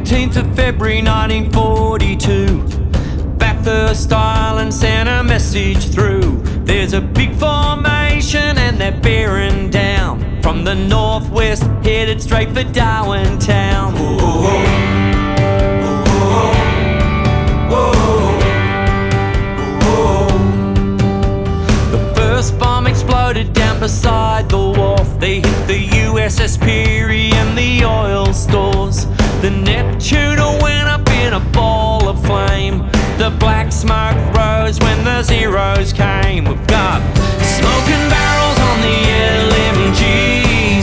19th of February 1942, Bathurst Island sent a message through. There's a big formation and they're bearing down from the northwest, headed straight for Darwin town. The first bomb exploded down beside the wharf. They hit the USS Peary and the oil stores. The Neptune went up in a ball of flame. The black smoke rose when the Zeros came. We've